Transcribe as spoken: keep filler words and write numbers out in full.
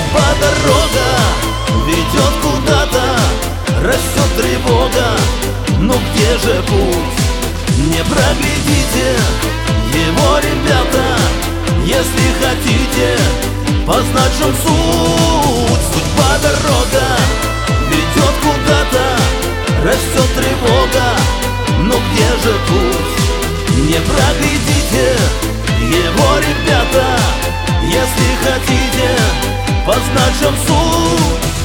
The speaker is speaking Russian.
Судьба дорога ведет куда-то, растет тревога, но где же путь? Не проглядите его, ребята, если хотите познать, в чем суть. Судьба дорога ведет куда-то, растет тревога, но где же путь? Не проглядите его, ребята, если хотите познать, в чем суть.